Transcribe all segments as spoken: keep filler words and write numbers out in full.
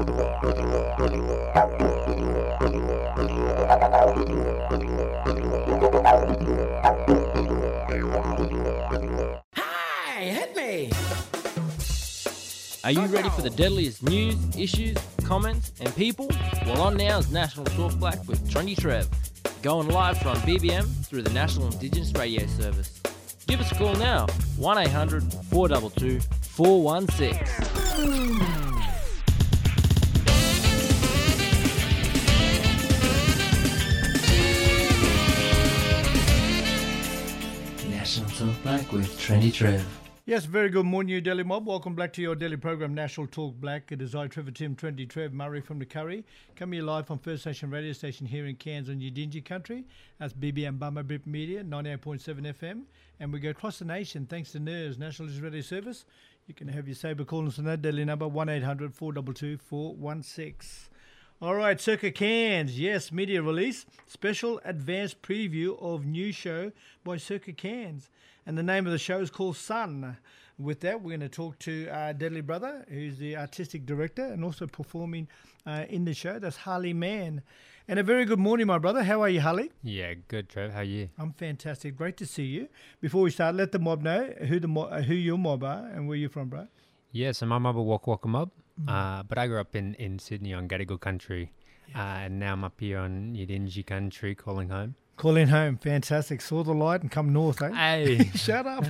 Hey, hit me! Are you ready for the deadliest news, issues, comments, and people? Well, on now is National Talk Black with Trendy Trev, going live from B B M through the National Indigenous Radio Service. Give us a call now, one eight hundred four two two four one six. National Talk Black with Trendy Trev. Yes, very good morning, you Daily Mob. Welcome back to your daily program, National Talk Black. It is I, Trevor Tim, Trendy Trev, Murray from the Curry. Coming here live from First Nation radio station here in Cairns on Udingi country. That's B B M Bummer Bip Media, ninety-eight point seven F M. And we go across the nation thanks to N E R S, National Radio Service. You can have your saber call us on that daily number, one eight hundred four two two four one six. All right, Circa Cairns. Yes, media release. Special advanced preview of new show by Circa Cairns. And the name of the show is called Sun. With that, we're going to talk to our Deadly Brother, who's the artistic director and also performing uh, in the show. That's Harley Mann. And a very good morning, my brother. How are you, Harley? Yeah, good, Trev. How are you? I'm fantastic. Great to see you. Before we start, let the mob know who the mo- uh, who your mob are and where you're from, bro. Yeah, so my mob are Waka Waka Mob, mm. uh, but I grew up in, in Sydney on Gadigal country, yes. uh, and now I'm up here on Udingi country calling home. Calling home, fantastic. Saw the light and come north, eh? Hey. Shut up.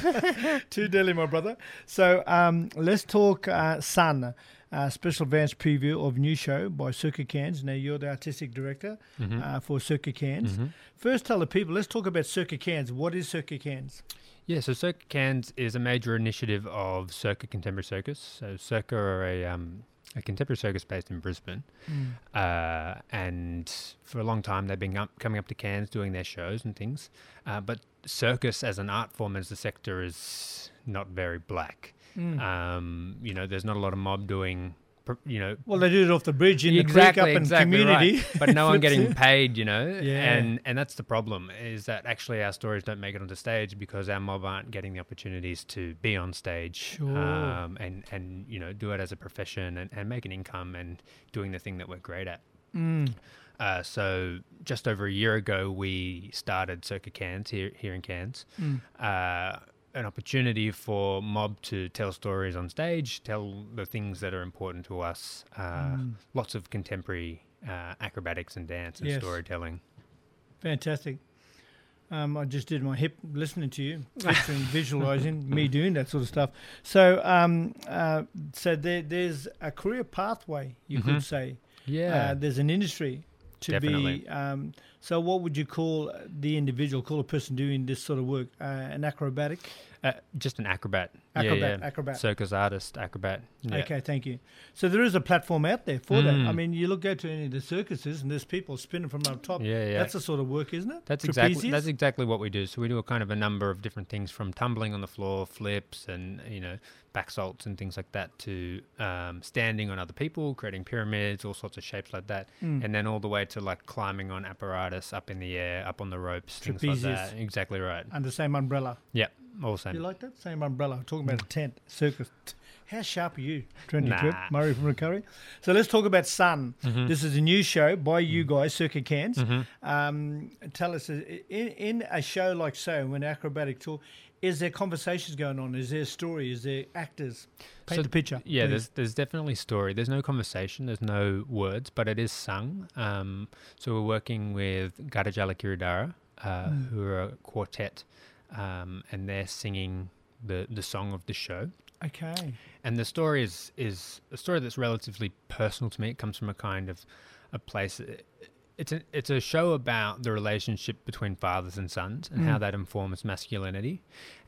Too deadly, my brother. So um, let's talk uh, Sun, uh, special advance preview of new show by Circa Cairns. Now, you're the artistic director mm-hmm. uh, for Circa Cairns. Mm-hmm. First, tell the people, let's talk about Circa Cairns. What is Circa Cairns? Yeah, so Circa Cairns is a major initiative of Circa Contemporary Circus. So Circa are a... Um, a contemporary circus based in Brisbane. Mm. Uh, and for a long time, they've been up, coming up to Cairns doing their shows and things. Uh, but circus as an art form, as a sector, is not very black. Mm. Um, you know, there's not a lot of mob doing... You know, well, they do it off the bridge in exactly, the creek up exactly in community, right. But no one getting paid, you know, yeah. and and that's the problem, is that actually our stories don't make it onto stage because our mob aren't getting the opportunities to be on stage, sure. um, and and you know, do it as a profession and, and make an income and doing the thing that we're great at. Mm. Uh, so just over a year ago, we started Circa Cairns here here in Cairns. Mm. Uh, an opportunity for mob to tell stories on stage, tell the things that are important to us. Uh, mm. Lots of contemporary uh, acrobatics and dance and yes. storytelling. Fantastic. Um, I just did my hip listening to you, picturing, visualising me doing that sort of stuff. So, um, uh, so there, there's a career pathway, you mm-hmm. could say. Yeah. Uh, there's an industry to Definitely. be. Um, so, what would you call the individual? Call a person doing this sort of work uh, an acrobatic? Uh, just an acrobat. Acrobat, yeah, yeah. acrobat. Circus artist, acrobat. Yeah. Okay, thank you. So there is a platform out there for mm. that. I mean, you look go to any of the circuses and there's people spinning from up top. Yeah, yeah. That's the sort of work, isn't it? That's exactly that's exactly what we do. So we do a kind of a number of different things, from tumbling on the floor, flips, and you know, back salts and things like that, to um, standing on other people, creating pyramids, all sorts of shapes like that, mm. and then all the way to like climbing on apparatus up in the air, up on the ropes, Trapezes. Things like that. Exactly right. Under the same umbrella. Yeah. All same. You like that? Same umbrella. Talking about a tent, circus. How sharp are you, Trendy nah. Trip? Murray from Recovery. So let's talk about Sun. Mm-hmm. This is a new show by you guys, Circa Cairns. Mm-hmm. Um, tell us, in, in a show like so, when acrobatic tour, is there conversations going on? Is there a story? Is there actors? Paint so, the picture. Yeah, please. there's there's definitely story. There's no conversation. There's no words, but it is sung. Um, so we're working with Gadajala Kiridara, uh, mm. who are a quartet, um, and they're singing the, the song of the show. Okay. And the story is, is a story that's relatively personal to me. It comes from a kind of a place... It's a, it's a show about the relationship between fathers and sons and mm. how that informs masculinity.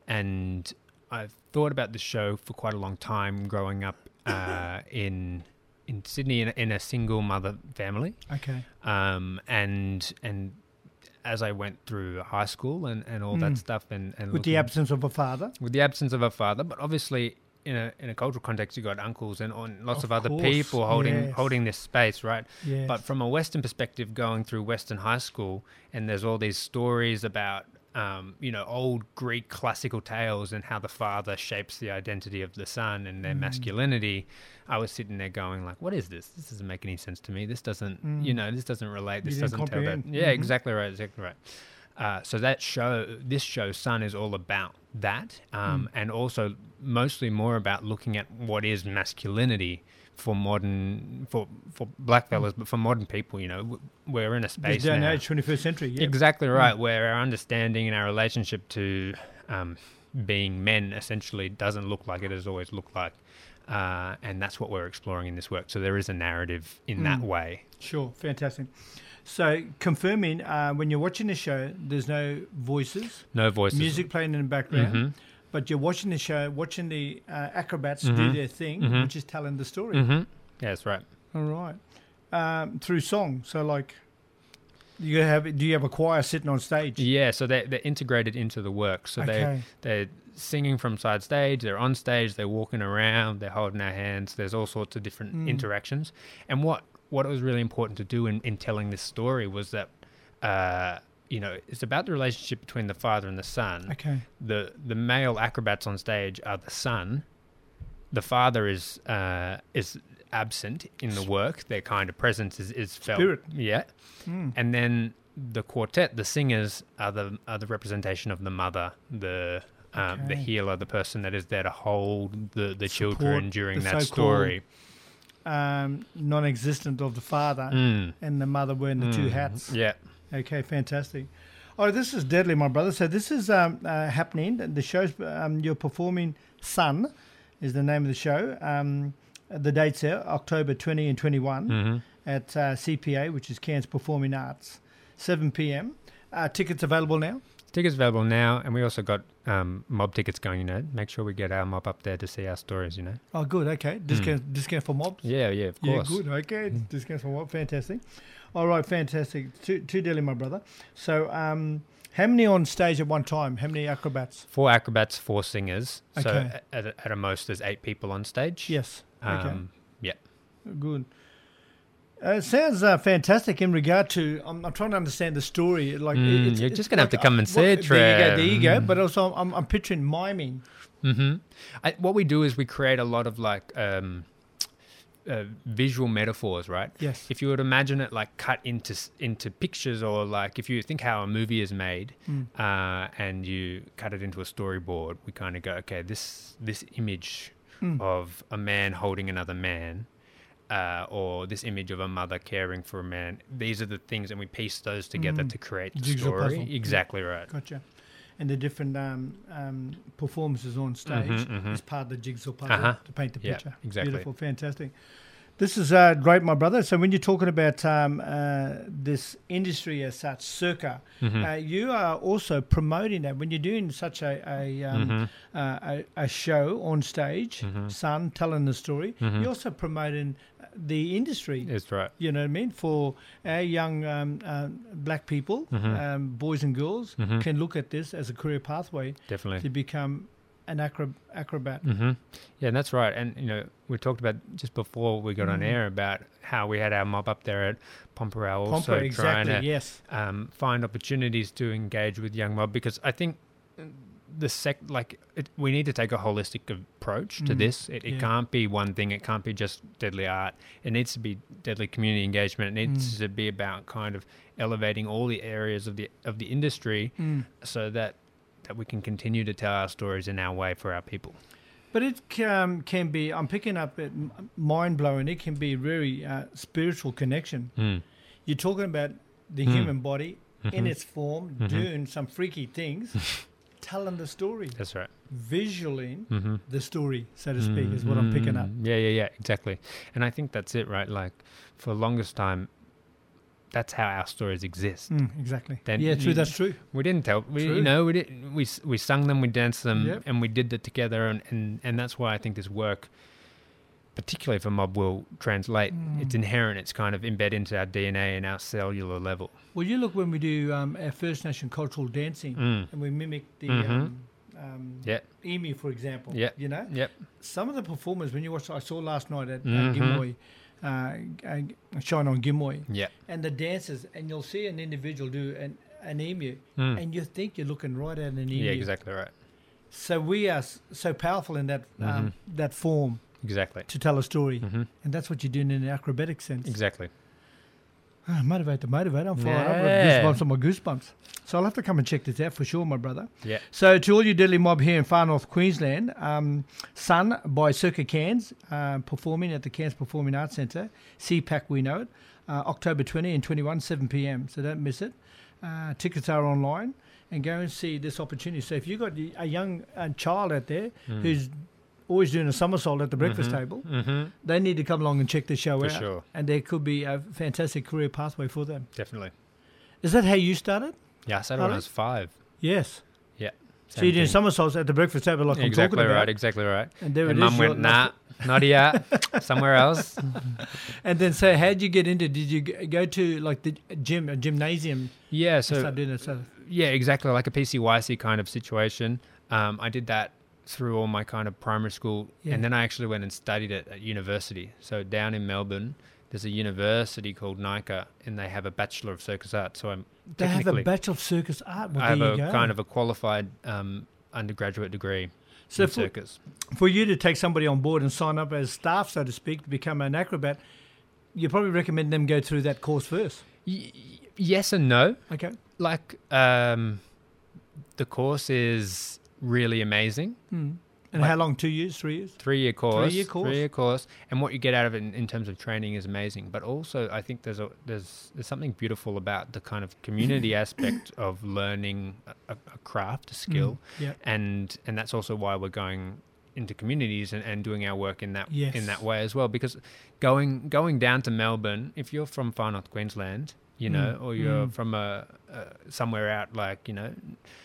And I've thought about this show for quite a long time growing up uh, in in Sydney in a, in a single mother family. Okay. Um, and and as I went through high school and, and all mm. that stuff... and, and With the absence of a father? With the absence of a father, but obviously... In a in a cultural context, you got uncles and on lots of, of other course. people holding yes. holding this space, right? Yes. But from a Western perspective, going through Western high school, and there's all these stories about um, you know, old Greek classical tales and how the father shapes the identity of the son and their Mm. masculinity, I was sitting there going like, what is this? This doesn't make any sense to me. This doesn't, Mm. you know, this doesn't relate. You This didn't doesn't tell that. comprehend. Yeah, Mhm. exactly right. Exactly right. Uh, so that show, this show, Sun, is all about that, um, Mm. and also mostly more about looking at what is masculinity for modern, for for black fellas, but for modern people. You know, w- we're in a This space day and now. age, twenty-first century. Yeah. Exactly right, Mm. where our understanding and our relationship to um, being men essentially doesn't look like it has always looked like, uh, and that's what we're exploring in this work. So there is a narrative in that Mm. way. Sure, fantastic. So confirming, uh, when you're watching the show, there's no voices, No voices. music playing in the background, Mhm. but you're watching the show, watching the uh, acrobats do Mhm. their thing, Mhm. which is telling the story. Mm-hmm. Yeah, that's right. All right. Um, through song. So like, you have do you have a choir sitting on stage? Yeah, so they're, they're integrated into the work. So they Okay. they're singing from side stage, they're on stage, they're walking around, they're holding our hands. There's all sorts of different Mm. interactions. And what what was really important to do in, in telling this story was that, uh, you know, it's about the relationship between the father and the son. Okay. The the male acrobats on stage are the son. The father is uh, is absent in the work. Their kind of presence is, is felt. Spirit. Yeah. Mm. And then the quartet, the singers, are the are the representation of the mother, the um, the Okay. healer, the person that is there to hold the, the Support children during the that so-called story. Um, non-existent of the father Mm. and the mother wearing the two Mm. hats. Yeah. Okay, fantastic. Oh, this is deadly, my brother. So this is um, uh, happening. The show's um, you're performing. Sun is the name of the show. Um, the dates there, October twenty and twenty-one hmm at uh, C P A, which is Cairns Performing Arts, seven p.m. Uh, tickets available now. Tickets available now, and we also got um, mob tickets going. You know, make sure we get our mob up there to see our stories. You know. Oh, good. Okay, discount discount for mobs. Yeah, yeah, of Yeah, course. good. Okay, discount for mob. Fantastic. All right, fantastic. Too too deadly, my brother. So, um, how many on stage at one time? How many acrobats? Four acrobats, four singers. So Okay. at, at, at a most, there's eight people on stage. Yes. Okay. Um, yeah. Good. Uh, it sounds uh, fantastic in regard to. I'm, I'm trying to understand the story. Like Mm, it's, you're it's just gonna have like, to come uh, and see well, it, There you go. Trev. There you go. Mm. But also, I'm, I'm picturing miming. hmm I, what we do is we create a lot of like um, uh, visual metaphors, right? Yes. If you would imagine it like cut into s- into pictures, or like if you think how a movie is made, Mm. uh, and you cut it into a storyboard, we kind of go, okay, this this image Mm. of a man holding another man, uh, or this image of a mother caring for a man. These are the things, and we piece those together Mm. to create the Jigsaw story. puzzle. Exactly right. Gotcha. And the different um, um, performances on stage Mhm, mhm. is part of the jigsaw puzzle Uh-huh. to paint the Yeah, picture. exactly. Beautiful, fantastic. This is uh, great, my brother. So when you're talking about um, uh, this industry as such, circa, Mhm. uh, you are also promoting that. When you're doing such a a, um, Mhm. uh, a, a show on stage, Mhm. Sun, telling the story, Mhm. you're also promoting the industry. That's right. You know what I mean? For our young um, uh, black people, Mhm. um, boys and girls, Mhm. can look at this as a career pathway Definitely. to become an acro- acrobat. hmm Yeah, and that's right. And you know, we talked about just before we got on Mm. air about how we had our mob up there at Pomperau, also Pomper, trying exactly, to yes. um, find opportunities to engage with young mob, because I think the sec like it, we need to take a holistic approach to Mm, this. It, it yeah. can't be one thing. It can't be just deadly art. It needs to be deadly community engagement. It needs Mm. to be about kind of elevating all the areas of the of the industry, Mm. so that that we can continue to tell our stories in our way for our people. But it um, can be, I'm picking up it, mind blowing, it can be very uh, spiritual connection. Mm. You're talking about the Mm. human body in Mhm. its form, Mhm. doing some freaky things, telling the story, That's right. visualing Mm-hmm. the story, so to speak, is what I'm picking up. Yeah, yeah, yeah, exactly. And I think that's it, right? Like, for the longest time, that's how our stories exist. Mm, exactly. Then yeah, true. you- That's true. We didn't tell, we, True. you know, we didn't, we s- we sung them, we danced them, Yep. and we did it together, and, and, and that's why I think this work, particularly for mob, will translate. Mm. It's inherent. It's kind of embedded into our D N A and our cellular level. Well, you look when we do um, our First Nation cultural dancing, Mm. and we mimic the Mhm. um, um, Yeah. emu, for example. Yeah. You know, Yep. some of the performers when you watch, I saw last night at Mhm. uh, Gimoy, uh, uh, shine on Gimoy, Yeah. and the dances, and you'll see an individual do an an emu, Mm. and you think you're looking right at an emu. Yeah, exactly right. So we are s- so powerful in that um, Mhm. that form Exactly. to tell a story, hmm and that's what you're doing in an acrobatic sense. Exactly. Ah, motivate to motivate. I'm fired up. I've got Yeah. goosebumps on my goosebumps. So I'll have to come and check this out for sure, my brother. Yeah. So to all you Deadly Mob here in far north Queensland, um, Sun by Circa Cairns, uh, performing at the Cairns Performing Arts Centre, C PAC we know it, uh, October twentieth and twenty-first, seven p.m. So don't miss it. Uh, tickets are online, and go and see this opportunity. So if you've got a young uh, child out there Mm. who's always doing a somersault at the breakfast Mhm. table, Mm-hmm. they need to come along and check the show For out. sure. And there could be a fantastic career pathway for them. Definitely. Is that how you started? Yeah, I started when I Really? was five. Yes. Yeah. So you're doing thing. somersaults at the breakfast table like Exactly I'm talking about. right. Exactly right. And there And it mum is. went, you're nah, like- not here, somewhere else. And then so how did you get into, did you g- go to like the gym, a gymnasium Yeah, and so start doing it? So, yeah, exactly, like a P C Y C kind of situation. Um, I did that through all my kind of primary school, Yeah. and then I actually went and studied it at university. So down in Melbourne, there's a university called NICA, and they have a Bachelor of Circus Art. So I'm they have a technically, Bachelor of Circus Art. Well, I have there a you go. kind of a qualified um, undergraduate degree So in for, circus. for you to take somebody on board and sign up as staff, so to speak, to become an acrobat, you probably recommend them go through that course first. Y- y- yes and no. Okay. Like, um, the course is really amazing. Hmm. And Like- how long? Two years? Three years? Three-year course. Three-year course. Three-year course, and what you get out of it in, in terms of training is amazing. But also, I think there's a, there's there's something beautiful about the kind of community aspect of learning a, a a craft, a skill, Mm, yeah. and and that's also why we're going into communities and, and doing our work in that Yes. in that way as well. Because going going down to Melbourne, if you're from far north Queensland, you know, Mm, or you're mm. from a, a somewhere out like you know.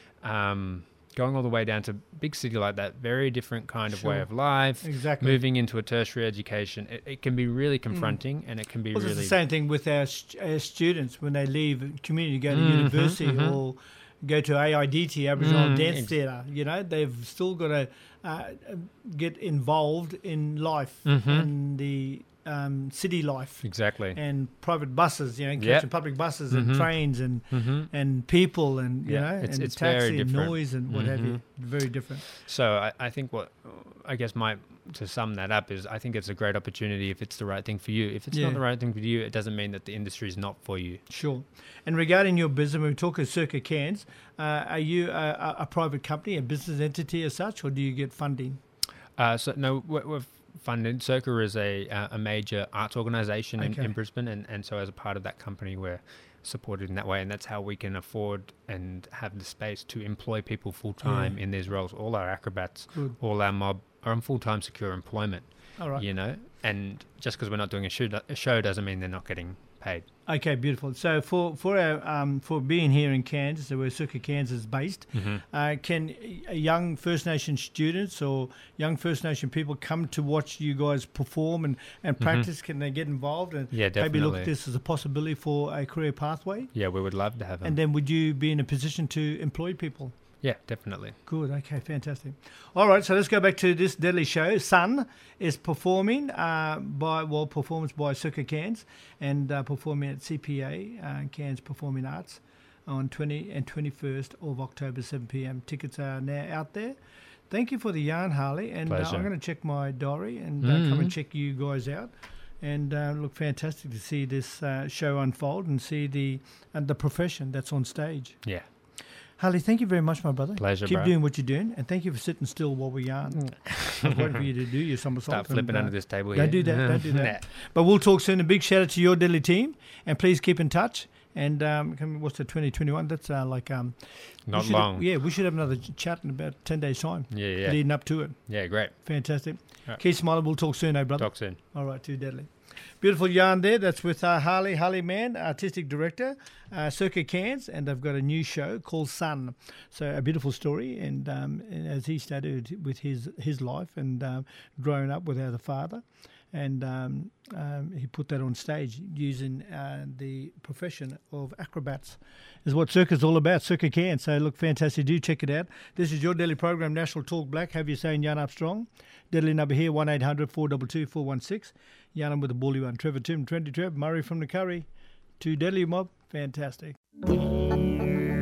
Um, Going all the way down to big city like that, very different kind of way Sure. of life. Exactly. Moving into a tertiary education, it, it can be really confronting, and it can be Well, it's really the same thing with our, st- our students when they leave community, go to Mhm, university mhm. or go to A I D T, Aboriginal Mm, Dance ex- Theatre. You know, they've still got to uh, get involved in life Mhm. and the um, city life exactly. and private buses. You know, Yep. catching public buses and Mhm. trains and hmm and people and you Yeah, know it's- and it's very taxi and different. noise and what have you. Mhm. Very different. So I, I think what I guess my to sum that up is I think it's a great opportunity if it's the right thing for you. If it's Yeah. not the right thing for you, it doesn't mean that the industry is not for you. Sure. And regarding your business, when we talk of Circa Cairns, uh, are you a, a, a private company, a business entity as such, or do you get funding? Uh, so no, we're, we're funded. Circa is a uh, a major arts organisation in, Okay. in Brisbane, and, and so as a part of that company, we're supported in that way, and that's how we can afford and have the space to employ people full time Yeah. in these roles. All our acrobats, Good. all our mob are on full time secure employment. All right. You know, and just because we're not doing a show, a show doesn't mean they're not getting paid. Okay, beautiful. So for for our um, for being here in Kansas, so where Circa Cairns is based, Mm-hmm. uh, can uh, young First Nation students or young First Nation people come to watch you guys perform and, and Mhm. practice? Can they get involved and Yeah, maybe look at definitely. this as a possibility for a career pathway? Yeah, we would love to have them. And then would you be in a position to employ people? yeah, definitely. Good. Okay. Fantastic. All right. So let's go back to this deadly show. Sun is performing uh, by well performance by Circa Cairns and uh, performing at C P A uh, Cairns Performing Arts on twenty and twenty-first of October, seven p.m. Tickets are now out there. Thank you for the yarn, Harley. And uh, Pleasure. I'm going to check my diary and uh, come and Mhm. check you guys out. And uh, look, fantastic to see this uh, show unfold and see the and the profession that's on stage. Yeah, Harley, thank you very much, my brother. pleasure, Keep bro. doing what you're doing, and thank you for sitting still while we yarn. I'm waiting for you to do your somersault. Start flipping and, uh, under this table. Don't here. do that. Don't do that. Nah. But we'll talk soon. A big shout out to your deadly team, and please keep in touch. And um, come- what's the twenty twenty-one? That's uh, like um, we Not should- long. Yeah, we should have another ch- chat in about ten days' time, Yeah, yeah, leading up to it. yeah. Great. Fantastic. Right. Keep smiling. We'll talk soon, eh, brother? Talk soon. All right, too deadly. Beautiful yarn there. That's with uh, Harley, Harley Mann, artistic director, uh, Circa Cairns, and they've got a new show called Sun. So a beautiful story, and, um, and as he started with his his life and um, growing up without a father, and um, um, he put that on stage using uh, the profession of acrobats, is what Circa's all about. Circa Cairns. So look, fantastic. Do check it out. This is your daily program, National Talk Black. Have you saying yarn up strong? Deadly number here, one eight hundred four two two four one six. Yarn with the bully one. Trevor Tim, Trendy Trev, Murray from the Curry. To Deadly Mob. Fantastic.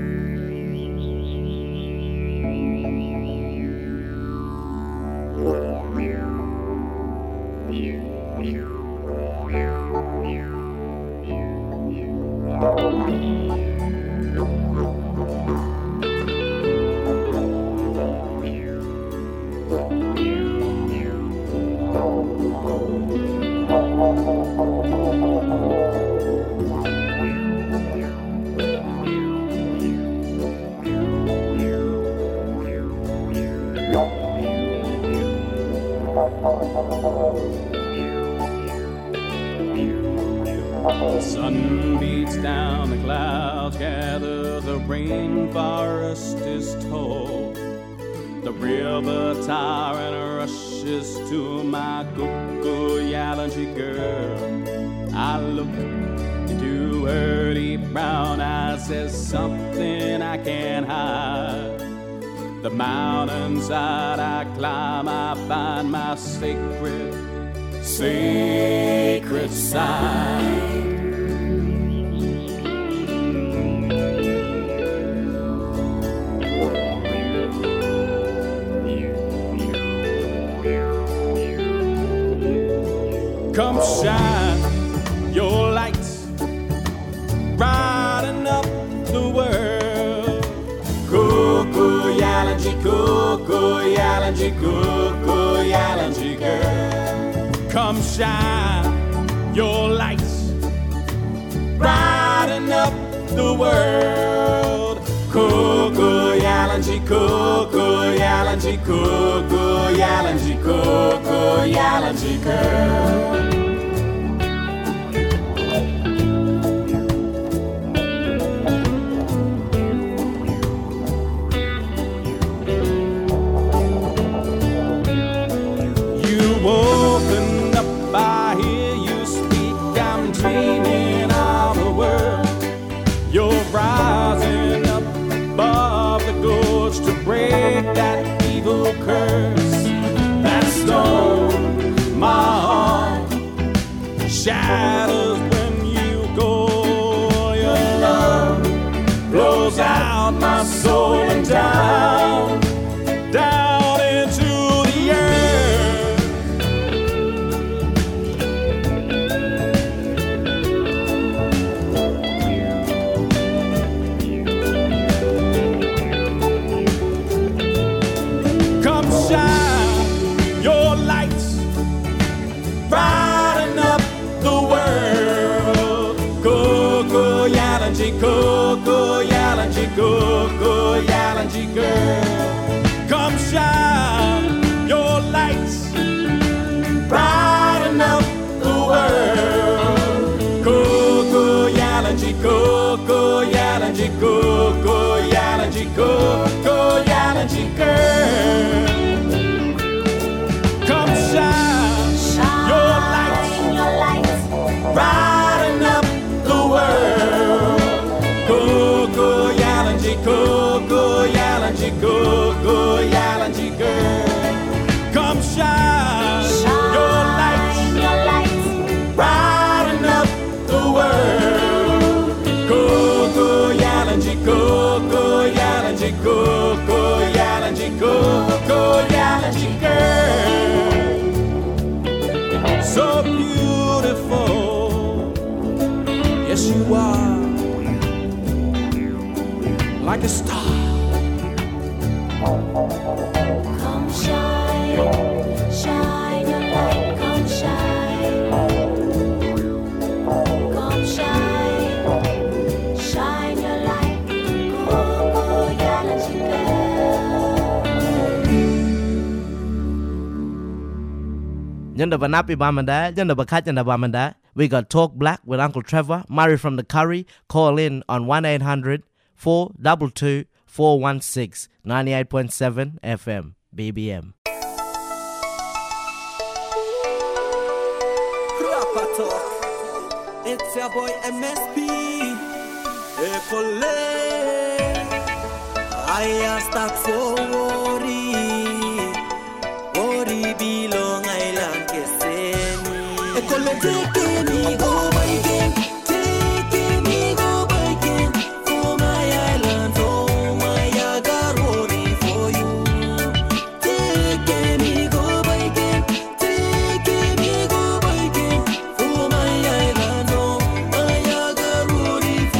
The sun beats down the clouds, gather, the rainforest is tall. The river tyrant rushes to my Kuku-Yalanji girl. I look into her deep brown eyes, there's something I can't hide. The mountainside I climb, I find my sacred, sacred side. Come shine your lights, brighten up the world. Kuku-Yalanji, Kuku-Yalanji, Kuku-Yalanji girl. Come shine your lights, brighten up the world. Kuku-Yalanji, Kuku-Yalanji, Kuku-Yalanji, Kuku-Yalanji girl. Open up, I hear you speak, I'm dreaming of a world. You're rising up above the gorge to break that evil curse that stole my heart. Shadows when you go, your love blows out my soul and down, down into the earth. Shine your lights, brighten up the world. Kuku-Yalanji, Kuku-Yalanji, Kuku-Yalanji girl. Come shine your lights, brighten up the world. Kuku-Yalanji, Kuku-Yalanji, Kuku-Yalanji, Kuku-Yalanji girl. Come shine, shine your lights, your lights, brighten up the world. Kuku-Yalanji, Kuku-Yalanji, Kuku-Yalanji girl. Come shine, shine your lights, your lights, brighten up the world. Kuku-Yalanji, Kuku-Yalanji, Kuku-Yalanji, Kuku-Yalanji girl. So beautiful, yes you are, like a star. Come shine, shine your light, come shine. Come shine, shine your light, Kuku-Yalanji girl. Yonder Banapi Bamanda, Yonder Bakat Yonder Bamanda. We got Talk Black with Uncle Trevor, Murray from the Curry. Call in on one eight hundred, four two two, four one six, ninety-eight point seven F M, B B M. It's your boy M S P. Ekole, I start for worry. Worry belong island keseni. Ekole take me go by again. Take me go by again. For my island, for my I got worry for you. Take me go by again. Take me go by again. For my island, oh, I got worry for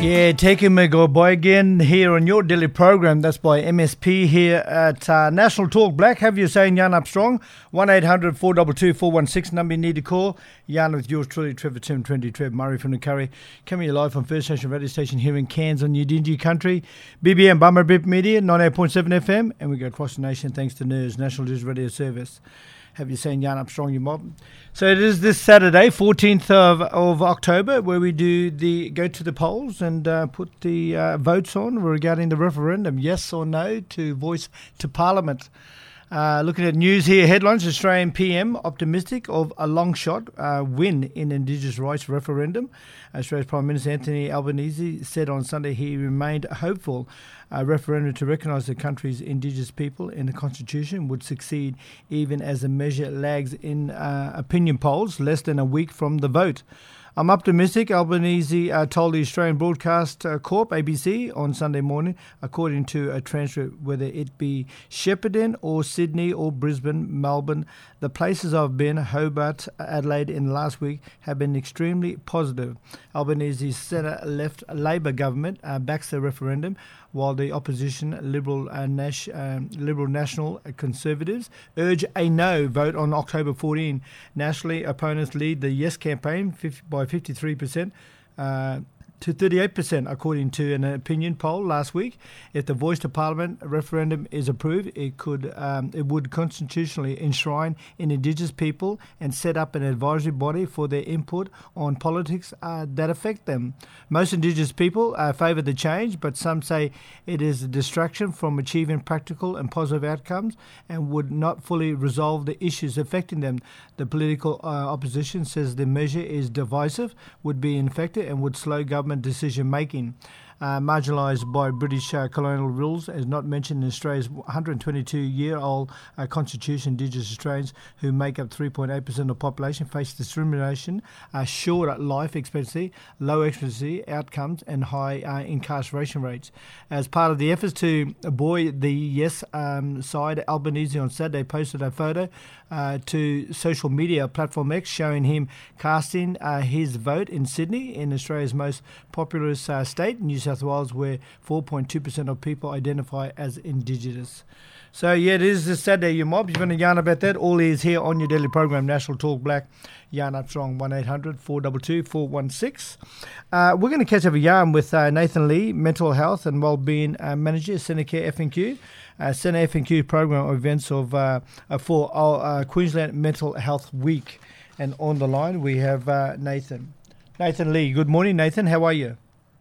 Yeah, taking me go boy again here on your daily program. That's by M S P here at uh, National Talk Black. Have you saying Jan Armstrong? one eight hundred four two two four one six. Number you need to call. Jan with yours truly, Trevor Tim twenty Trev Murray from the Curry. Coming live on First Nation Radio Station here in Cairns on Udingi Country. B B M Bummer Bip Media, ninety-eight point seven F M. And we go across the nation thanks to N E R S, National News Radio Service. Have you seen Jan Armstrong, your mob? So it is this Saturday, fourteenth of, of October, where we do the go to the polls and uh, put the uh, votes on regarding the referendum, yes or no, to voice to Parliament. Uh, looking at news here, headlines, Australian P M optimistic of a long shot uh, win in Indigenous rights referendum. Australia's Prime Minister Anthony Albanese said on Sunday he remained hopeful a referendum to recognise the country's Indigenous people in the Constitution would succeed even as the measure lags in uh, opinion polls less than a week from the vote. I'm optimistic, Albanese uh, told the Australian Broadcast uh, Corp, A B C, on Sunday morning, according to a transcript, whether it be Shepparton or Sydney or Brisbane, Melbourne. The places I've been, Hobart, Adelaide, in the last week have been extremely positive. Albanese's centre-left Labor government uh, backs the referendum, while the opposition, Liberal uh, Nash, um, Liberal National Conservatives, urge a no vote on October fourteenth. Nationally, opponents lead the yes campaign by fifty-three percent uh, to thirty-eight percent, according to an opinion poll last week. If the Voice to Parliament referendum is approved, it could um, it would constitutionally enshrine in Indigenous people and set up an advisory body for their input on politics uh, that affect them. Most Indigenous people uh, favour the change, but some say it is a distraction from achieving practical and positive outcomes and would not fully resolve the issues affecting them. The political uh, opposition says the measure is divisive, would be ineffective and would slow government decision making. Uh, marginalised by British uh, colonial rules, as not mentioned in Australia's one hundred twenty-two year old uh, constitution, Indigenous Australians, who make up three point eight percent of the population, face discrimination, uh, short life expectancy, low expectancy outcomes and high uh, incarceration rates. As part of the efforts to buoy the yes um, side, Albanese on Saturday posted a photo uh, to social media platform X showing him casting uh, his vote in Sydney, in Australia's most populous uh, state, New South Wales, where four point two percent of people identify as Indigenous. So, yeah, it is this Saturday, you mob. If you want to yarn about that, all is here on your daily program, National Talk Black. Yarn Armstrong, one eight hundred four two two four one six. Uh, we're going to catch up a yarn with uh, Nathan Lee, Mental Health and Wellbeing uh, Manager, Centacare F N Q. Uh, Centre F N Q program events of uh, for uh, Queensland Mental Health Week. And on the line, we have uh, Nathan. Nathan Lee. Good morning, Nathan. How are you?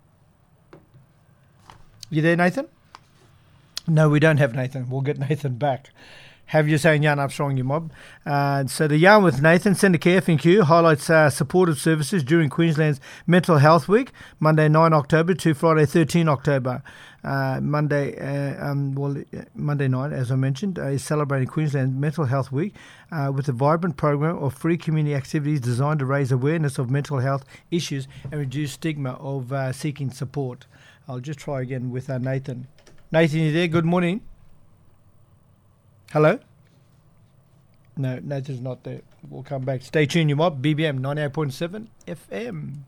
You there, Nathan? No, we don't have Nathan. We'll get Nathan back. Have you saying Jan Armstrong, you mob? Uh, so the yarn with Nathan, Centacare F N Q highlights uh, supportive services during Queensland's Mental Health Week, Monday ninth October to Friday thirteenth October. Uh, Monday, uh, um, well, Monday night, as I mentioned, uh, is celebrating Queensland Mental Health Week uh, with a vibrant program of free community activities designed to raise awareness of mental health issues and reduce stigma of uh, seeking support. I'll just try again with uh, Nathan. Nathan, you there? Good morning. Hello? No, Nathan's not there. We'll come back. Stay tuned, you mob. B B M ninety-eight point seven F M.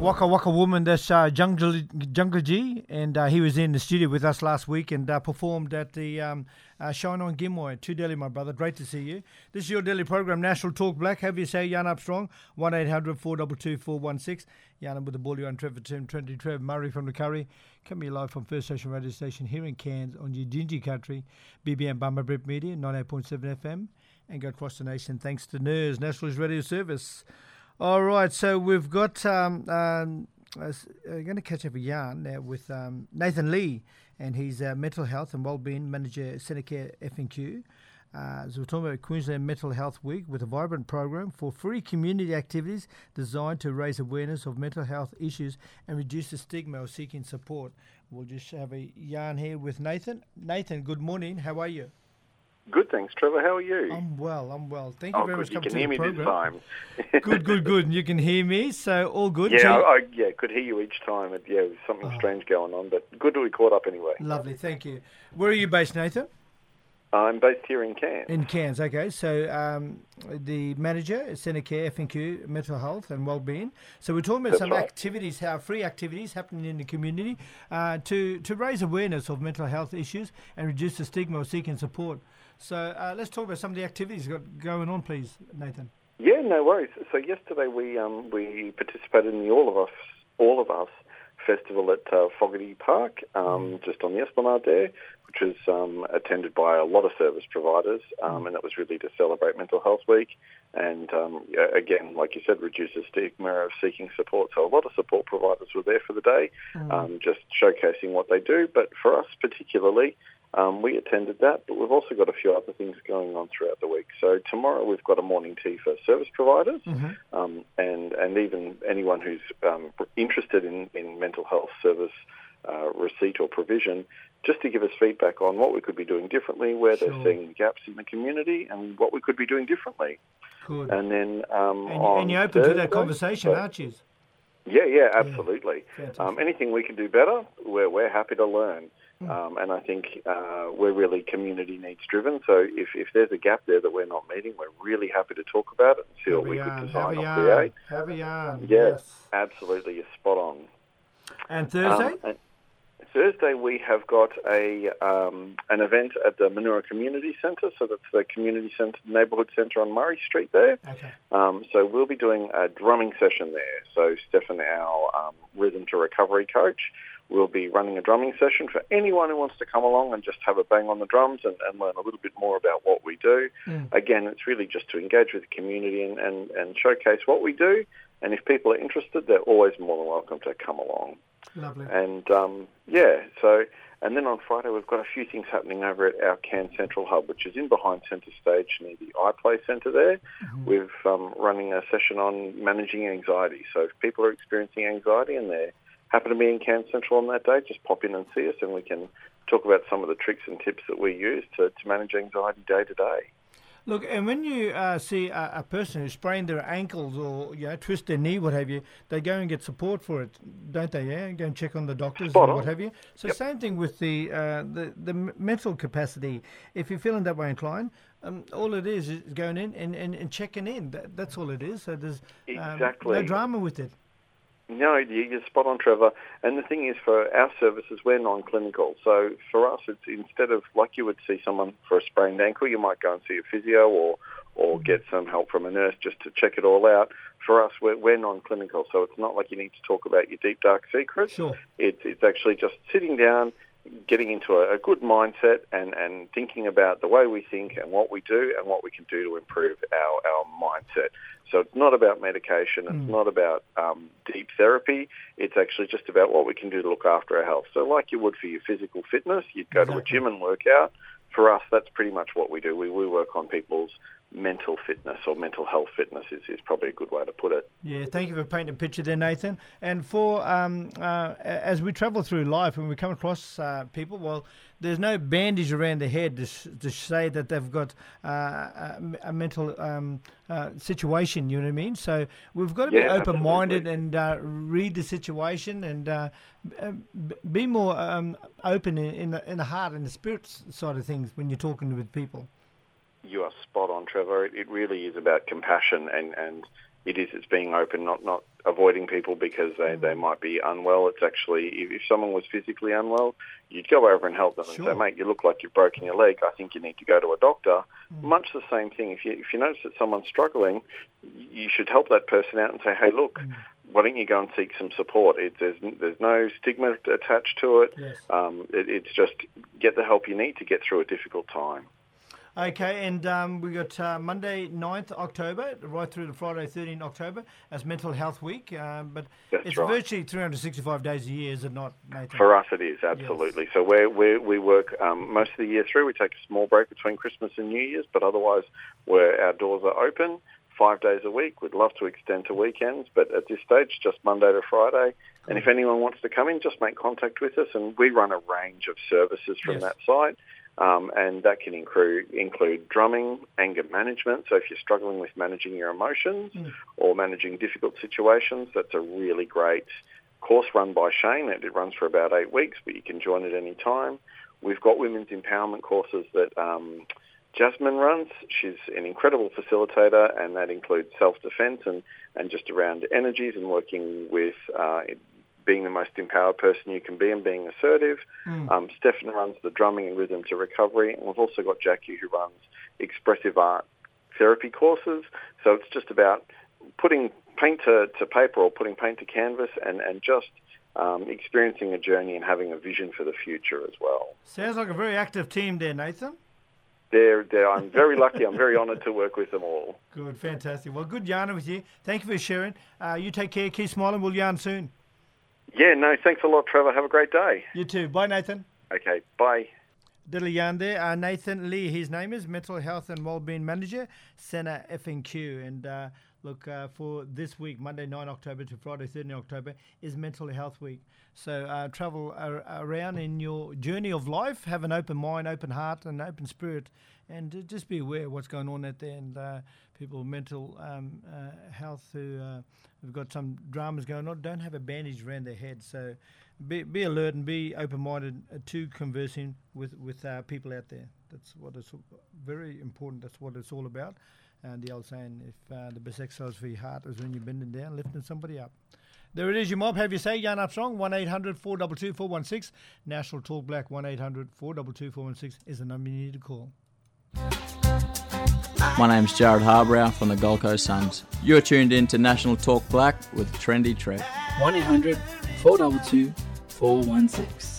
Waka Waka woman, that's uh, Jungle, Jungle G, and uh, he was in the studio with us last week and uh, performed at the um, uh, Shine On Gimmoy. To Delhi, my brother. Great to see you. This is your Delhi program, National Talk Black. Have you say Jan Armstrong, one eight hundred four two two four one six. Jan with the ball, on Trevor Tim, twenty Trev, Murray from the Curry. Coming here live from First Station Radio Station here in Cairns on Udingi Country, B B M Bummer Brip Media, ninety-eight point seven F M, and go across the nation thanks to N E R S, Nationalist Radio Service. All right, so we've got, um, um, uh, I'm going to catch up a yarn now with um, Nathan Lee, and he's uh, Mental Health and Wellbeing Manager, Centacare F N Q. Uh, so we're talking about Queensland Mental Health Week with a vibrant program for free community activities designed to raise awareness of mental health issues and reduce the stigma of seeking support. We'll just have a yarn here with Nathan. Nathan, good morning. How are you? Good, thanks, Trevor. How are you? I'm well, I'm well. Thank you oh, very good. much for You coming can to hear the me program. this time. Good, good, good. And you can hear me, so all good. Yeah, So- I, I yeah, could hear you each time. It, yeah, there's something Oh. strange going on, but good that we caught up anyway. Lovely, thank you. Where are you based, Nathan? I'm based here in Cairns. In Cairns, okay. So um, the manager is Centacare F N Q, Mental Health and Wellbeing. So we're talking about That's some right. activities, how free activities happening in the community uh, to, to raise awareness of mental health issues and reduce the stigma of seeking support. So uh, let's talk about some of the activities got going on, please, Nathan. Yeah, no worries. So yesterday we um, we participated in the All of Us All of Us festival at uh, Fogarty Park, um, Mm. just on the Esplanade there, which was um, attended by a lot of service providers, um, Mm. and it was really to celebrate Mental Health Week and, um, yeah, again, like you said, reduce the stigma of seeking support. So a lot of support providers were there for the day, Mm. um, just showcasing what they do. But for us particularly, Um, we attended that, but we've also got a few other things going on throughout the week. So tomorrow we've got a morning tea for service providers, Mhm. um, and and even anyone who's um, interested in, in mental health service uh, receipt or provision, just to give us feedback on what we could be doing differently, where Sure. they're seeing gaps in the community, and what we could be doing differently. Good. And then um, And, on and you're open to that Thursday- conversation, so- aren't you? yeah, yeah, absolutely. Fantastic. Um, anything we can do better, we're, we're happy to learn. Mm. Um, and I think uh, we're really community needs driven. So if, if there's a gap there that we're not meeting, we're really happy to talk about it and see what Have a we yarn, could design have a or yarn, create. have a yarn. Yeah, Yes. absolutely. You're spot on. And Thursday? Um, and Thursday we have got a um, an event at the Manura Community Centre. So that's the community centre, neighbourhood centre on Murray Street there. Okay. Um, so we'll be doing a drumming session there. So Stefan, our um, rhythm to recovery coach, will be running a drumming session for anyone who wants to come along and just have a bang on the drums and, and learn a little bit more about what we do. Mm. Again, it's really just to engage with the community and, and, and showcase what we do. And if people are interested, they're always more than welcome to come along. Lovely. And, um, yeah, so... And then on Friday, we've got a few things happening over at our Cairns Central Hub, which is in behind Centre Stage near the iPlay Centre there. Mm-hmm. We're um, running a session on managing anxiety. So if people are experiencing anxiety and they happen to be in Cairns Central on that day, just pop in and see us and we can talk about some of the tricks and tips that we use to, to manage anxiety day to day. Look, and when you uh, see a, a person who sprained their ankles or you know twist their knee, what have you, they go and get support for it, don't they? Yeah, go and check on the doctors Spot and on. what have you. So Yep. same thing with the uh, the the m- mental capacity. If you're feeling that way inclined, um, all it is is going in and, and, and checking in. That, that's all it is. So there's um, Exactly. no drama with it. No, you- you're spot on, Trevor. And the thing is, for our services, we're non-clinical. So for us, it's instead of, like you would see someone for a sprained ankle, you might go and see a physio or or get some help from a nurse just to check it all out. For us, we're, we're non-clinical, so it's not like you need to talk about your deep, dark secrets. Sure. It's, it's actually just sitting down, getting into a, a good mindset and, and thinking about the way we think and what we do and what we can do to improve our, our mindset. So it's not about medication. It's Mm. not about um, deep therapy. It's actually just about what we can do to look after our health. So like you would for your physical fitness, you'd go to a Exactly. gym and work out. For us, that's pretty much what we do. We, we work on people's mental fitness or mental health fitness is, is probably a good way to put it. Yeah, thank you for painting a picture there, Nathan. And for um, uh, a- as we travel through life and we come across uh, people, well, there's no bandage around the head to, sh- to say that they've got uh, a, a mental um, uh, situation, you know what I mean? So we've got to be Yeah, open-minded absolutely. and uh, read the situation and uh, b- uh, b- be more um, open in, in, the, in the heart and the spirit s- side of things when you're talking with people. You are spot on, Trevor. It, it really is about compassion and, and it is it's being open, not not avoiding people because they, they might be unwell. It's actually, if, if someone was physically unwell, you'd go over and help them Sure. and say, mate, you look like you've broken your leg. I think you need to go to a doctor. Mm. Much the same thing. If you if you notice that someone's struggling, you should help that person out and say, hey, look, Mm. why don't you go and seek some support? It, there's there's no stigma attached to it. Yes. Um, it. It's just get the help you need to get through a difficult time. Okay, and um, we got uh, Monday ninth October, right through to Friday thirteenth October as Mental Health Week. Um, but That's it's right. virtually three hundred sixty-five days a year, is it not, Nathan? For us, it is, absolutely. So we're, we're, we work um, most of the year through. We take a small break between Christmas and New Year's, but otherwise we're, our doors are open five days a week. We'd love to extend to weekends, but at this stage, just Monday to Friday. And if anyone wants to come in, just make contact with us, and we run a range of services from Yes. that site. Um, and that can include, include drumming, anger management. So if you're struggling with managing your emotions Mm. or managing difficult situations, that's a really great course run by Shane. It, it runs for about eight weeks, but you can join at any time. We've got women's empowerment courses that um, Jasmine runs. She's an incredible facilitator, and that includes self-defense and, and just around energies and working with uh, being the most empowered person you can be and being assertive. Mm. Um, Stefan runs the drumming and rhythm to recovery, and we've also got Jackie who runs expressive art therapy courses. So it's just about putting paint to, to paper or putting paint to canvas and, and just um, experiencing a journey and having a vision for the future as well. Sounds like a very active team there, Nathan. They're, they're, I'm very lucky. I'm very honoured to work with them all. Good, fantastic. Well, good yarning with you. Thank you for sharing. Uh, you take care, keep smiling. We'll yarn soon. Yeah, no, thanks a lot, Trevor. Have a great day. You too. Bye, Nathan. Okay, bye. Diddly yarn there. Uh, Nathan Lee, his name is Mental Health and Wellbeing Manager, Senna F N Q. And uh, look, uh, for this week, Monday ninth October to Friday thirteenth October, is Mental Health Week. So uh, travel ar- around in your journey of life, have an open mind, open heart, and open spirit, and uh, just be aware of what's going on out there. And uh, people with mental um, uh, health who uh, have got some dramas going on don't have a bandage around their head. So be, be alert and be open-minded uh, to conversing with, with uh, people out there. That's what it's very important. That's what it's all about. And the old saying, if uh, the best exercise for your heart is when you're bending down, lifting somebody up. There it is, your mob. Have you say, Yarn Up Strong, one eight hundred four two two four one six. National Talk Black, one eight hundred four two two four one six is the number you need to call. My name's Jared Harbrow from the Gold Coast Suns. You're tuned in to National Talk Black with Trendy Trev. one eight hundred four two two four one six.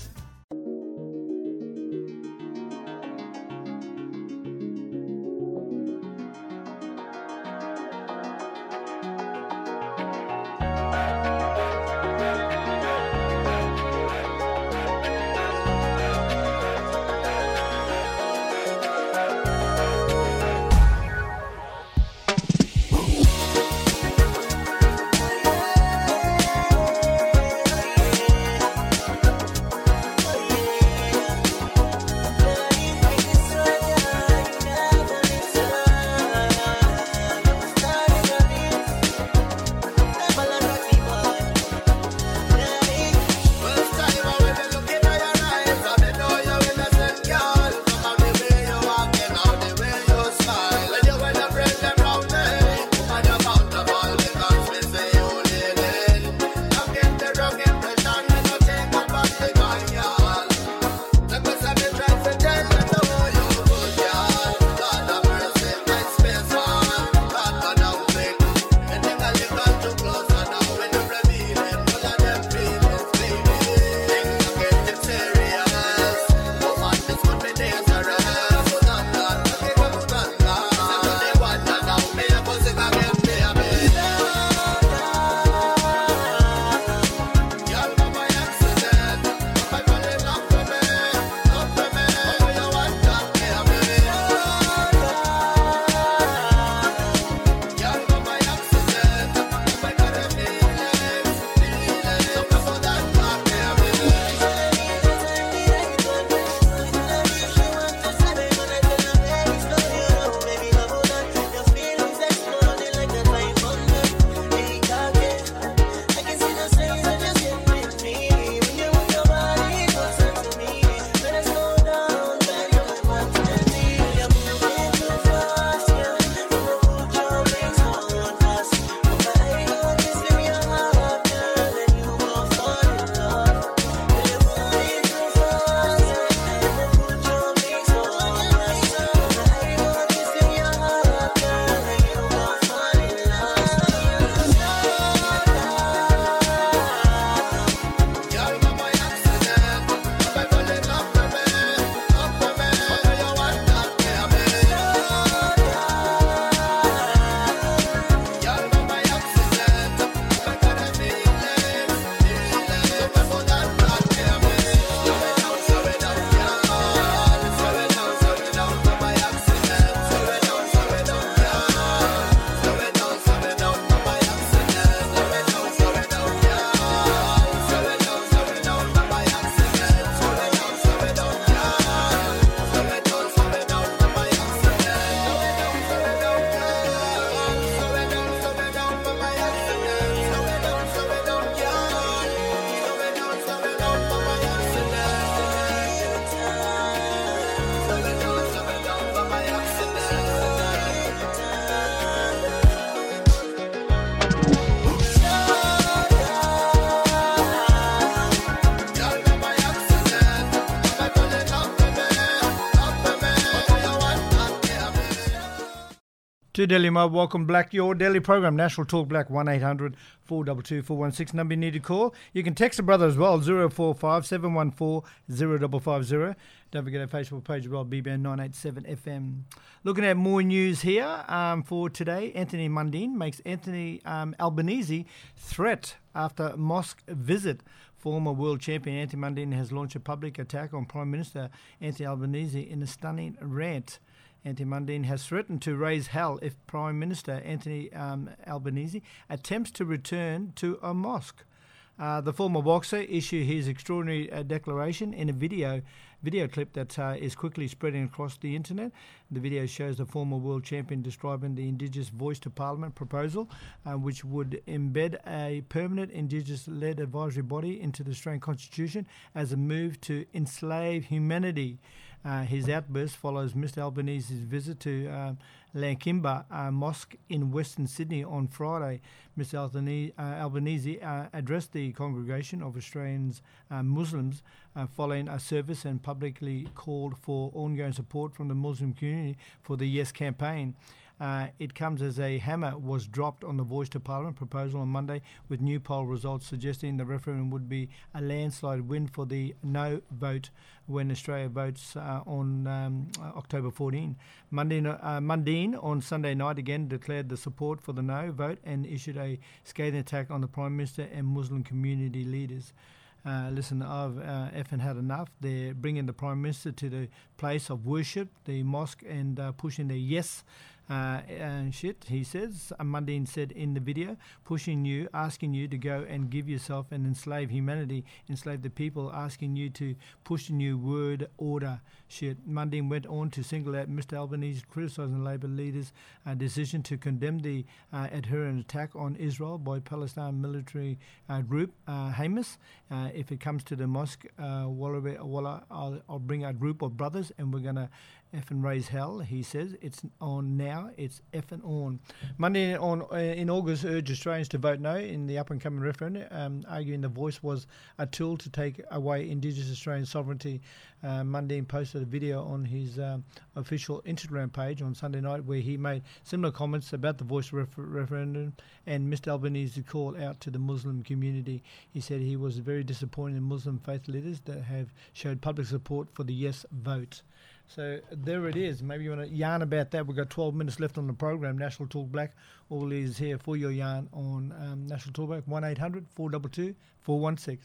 To Delhi Mob, welcome Black, your daily program, National Talk Black, one eight hundred four two two four one six, number you need to call. You can text a brother as well, zero four five seven one four zero five five zero. Don't forget our Facebook page as well, B B N nine eight seven F M. Looking at more news here um, for today, Anthony Mundine makes Anthony um, Albanese threat after mosque visit. Former world champion Anthony Mundine has launched a public attack on Prime Minister Anthony Albanese in a stunning rant. Anthony Mundine has threatened to raise hell if Prime Minister Anthony um, Albanese attempts to return to a mosque. Uh, the former boxer issued his extraordinary uh, declaration in a video video clip that uh, is quickly spreading across the internet. The video shows the former world champion describing the Indigenous Voice to Parliament proposal, uh, which would embed a permanent Indigenous-led advisory body into the Australian Constitution as a move to enslave humanity. Uh, his outburst follows Mister Albanese's visit to uh, Lankimba uh, Mosque in Western Sydney on Friday. Mister Albanese, uh, Albanese uh, addressed the congregation of Australians uh, Muslims uh, following a service and publicly called for ongoing support from the Muslim community for the Yes campaign. Uh, it comes as a hammer was dropped on the Voice to Parliament proposal on Monday, with new poll results suggesting the referendum would be a landslide win for the no vote when Australia votes uh, on um, October fourteenth. Mundine, uh, Mundine on Sunday night again declared the support for the no vote and issued a scathing attack on the Prime Minister and Muslim community leaders. Uh, listen, I've uh, effing had enough. They're bringing the Prime Minister to the place of worship, the mosque, and uh, pushing the yes uh, and shit, he says. Mundine said in the video, pushing you, asking you to go and give yourself and enslave humanity, enslave the people, asking you to push the new word order shit. Mundine went on to single out Mister Albanese, criticising Labor leaders' uh, decision to condemn the uh, adherent attack on Israel by Palestine military uh, group uh, Hamas. Uh, if it comes to the mosque, uh, Walla, Walla, I'll, I'll bring a group of brothers and we're going to effing raise hell, he says. It's on now, it's effing on. Monday on uh, in August urged Australians to vote no in the up-and-coming referendum, um, arguing the Voice was a tool to take away Indigenous Australian sovereignty. Uh, Mundine posted a video on his um, official Instagram page on Sunday night where he made similar comments about the Voice refer- referendum and Mister Albanese's call out to the Muslim community. He said he was very disappointed in Muslim faith leaders that have showed public support for the yes vote. So there it is. Maybe you want to yarn about that. We've got twelve minutes left on the program. National Talk Black all is here for your yarn on um, National Talk Black, one eight hundred four two two four one six.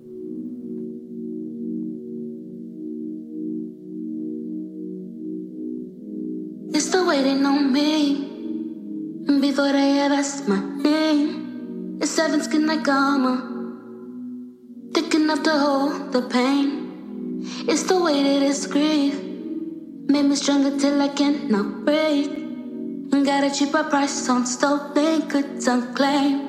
They're still waiting on me before they ever ask my name. The seven skin like armor, thick enough to hold the pain. It's the way that it's grief made me stronger till I cannot break. And got a cheaper price on stolen goods unclaimed.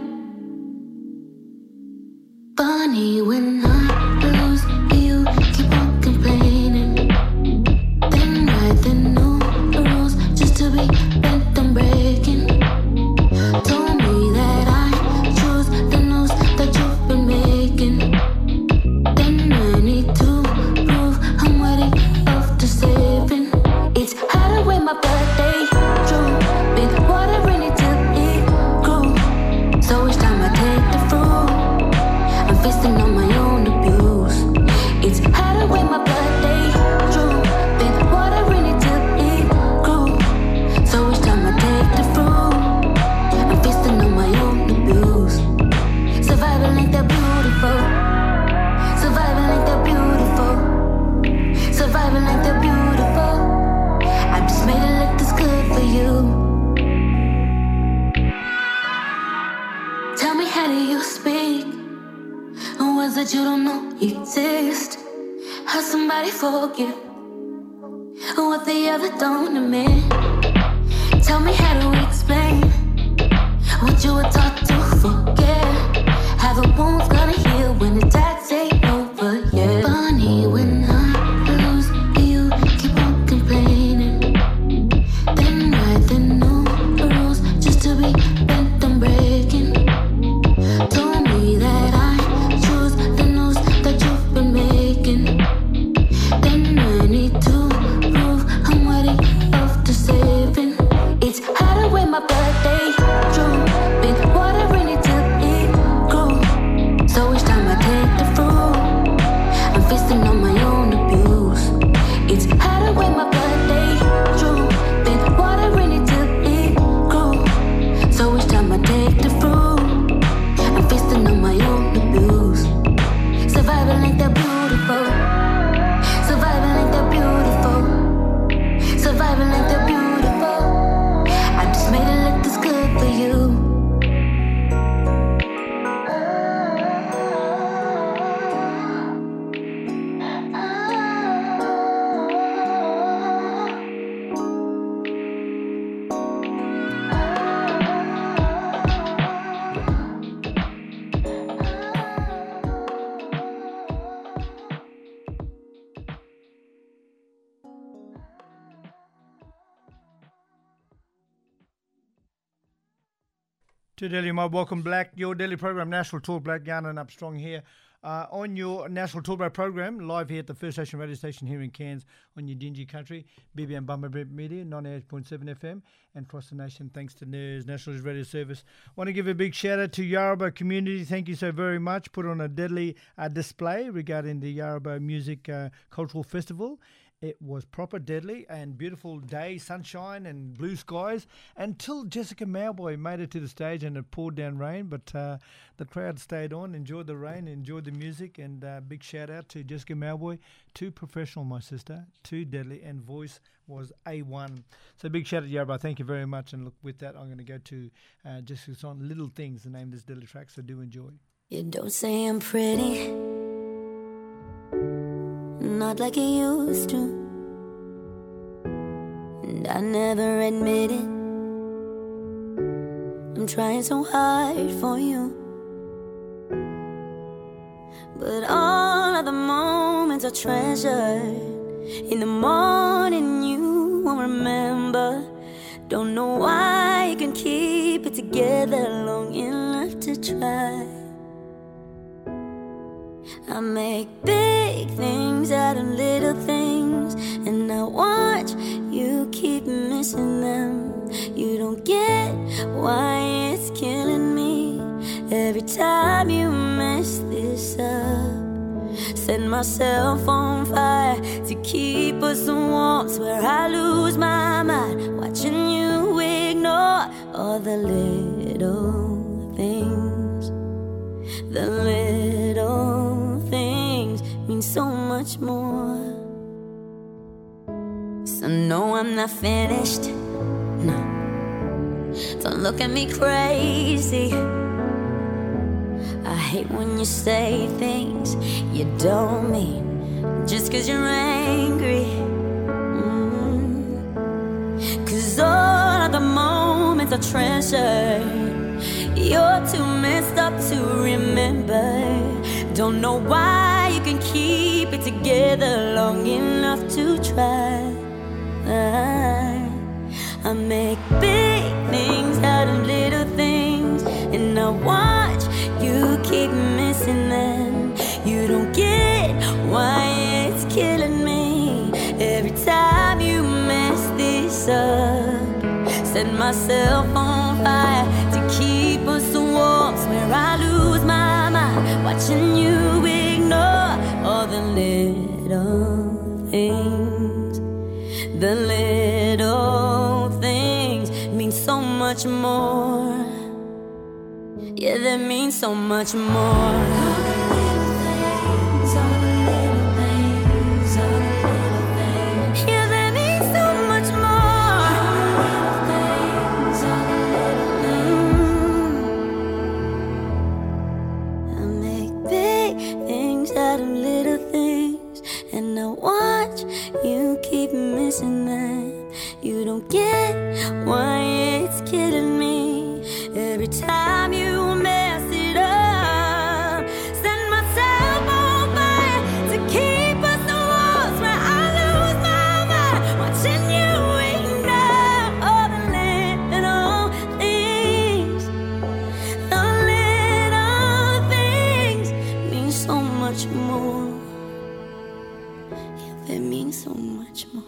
Funny when I lose you, keep on complaining. Then write the new rules just to be bent on breaking. Told me that I choose the news that you've been making. Then I need to prove I'm worthy of the saving. It's harder when my birthday true. Been watering it till it grew. So each time I take the fruit, I'm feasting on my own abuse. It's harder when my birthday true. Been watering it till it grew. So each time I take the fruit, I'm feasting on my own abuse. Surviving like they're beautiful. Surviving like they're beautiful. Surviving like they're beautiful. I just made it look this good for you. Tell me, how do you speak? Words that you don't know exist. How somebody forget what the other don't admit. Tell me, how do we explain what you were taught to forget? How the wounds gonna heal when the attacks ain't over yet. Funny when I lose you, keep on complaining. Then write the new rules just to be bent on breaking. Told me that I choose the news that you've been making. Then I need to prove I'm worthy of the saving. It's harder when To Delhi Mob, welcome Black, your daily program, National Talk Black, yarning up strong here. Uh, on your National Talk Black program, live here at the First Station radio station here in Cairns on your Dingy country, B B M Bummer Media, ninety-eight point seven F M, and across the nation, thanks to N E R S, National Radio Service. Want to give a big shout out to Yarrabah community. Thank you so very much. Put on a deadly uh, display regarding the Yarrabah Music uh, Cultural Festival. It was proper deadly and beautiful day, sunshine and blue skies until Jessica Mowboy made it to the stage and it poured down rain. But uh, the crowd stayed on, enjoyed the rain, enjoyed the music, and uh, big shout out to Jessica Mowboy. Too professional, my sister, too deadly, and voice was A one. So big shout out to Yarrabah. Thank you very much. And look, with that, I'm going to go to uh, Jessica's song, Little Things, the name of this deadly track, so do enjoy. You don't say I'm pretty, not like you used to, and I never admit it. I'm trying so hard for you, but all of the moments are treasured. In the morning you won't remember. Don't know why you can keep it together long enough to try. I make big things out of little things, and I watch you keep missing them. You don't get why it's killing me every time you mess this up. Set myself on fire to keep us warm, swear I lose my mind watching you ignore all the little things. The little things mean so much more. So no, I'm not finished. No, don't look at me crazy. I hate when you say things you don't mean just cause you're angry. mm. Cause all of the moments are treasured. You're too messed up to remember. Don't know why you can keep it together long enough to try. I, I make big things out of little things, and I watch you keep missing them. You don't get why it's killing me every time you mess this up. Set myself on fire to keep us warm, swear I lose my mind watching you ignore all the little things. The little things mean so much more. Yeah, they mean so much more. Missing that. You don't get why it's killing me every time you mess it up. Send myself on fire to keep us warm, where I lose my mind watching you ignore all the little things. The little things mean so much more. Yeah, they mean so much more.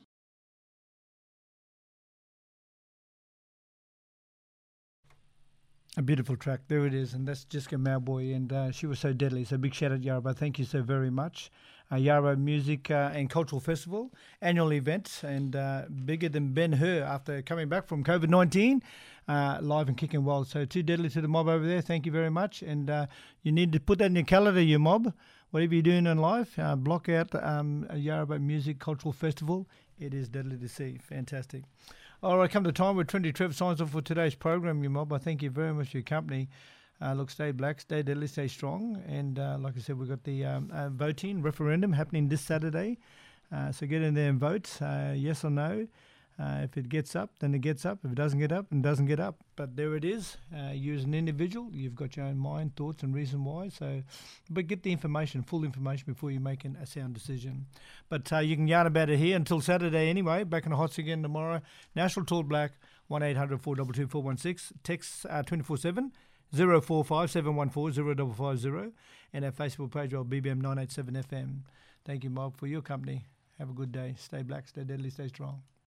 A beautiful track. There it is. And that's Jessica Mowboy. And uh, she was so deadly. So big shout out, Yarrabah. Thank you so very much. Uh, Yarrabah Music uh, and Cultural Festival, annual event, and uh, bigger than Ben-Hur after coming back from COVID nineteen, uh, live and kicking wild. So too deadly to the mob over there. Thank you very much. And uh, you need to put that in your calendar, your mob. Whatever you're doing in life, uh, block out um, a Yarrabah Music Cultural Festival. It is deadly to see. Fantastic. All right, come to time where Trinity Trev signs off for today's program, you mob. I thank you very much for your company. Uh, look, stay black, stay deadly, stay strong. And uh, like I said, we've got the um, uh, voting referendum happening this Saturday. Uh, so get in there and vote, uh, yes or no. Uh, if it gets up, then it gets up. If it doesn't get up, then it doesn't get up. But there it is. Uh, you as an individual, you've got your own mind, thoughts and reason why. So, but get the information, full information before you make an, a sound decision. But uh, you can yarn about it here until Saturday anyway. Back in the hots again tomorrow. National Talk Black one eight hundred four two two four one six. Text uh, twenty-four seven, zero four five seven one four zero five five zero. And our Facebook page of B B M nine eighty-seven F M. Thank you, Mob, for your company. Have a good day. Stay black, stay deadly, stay strong.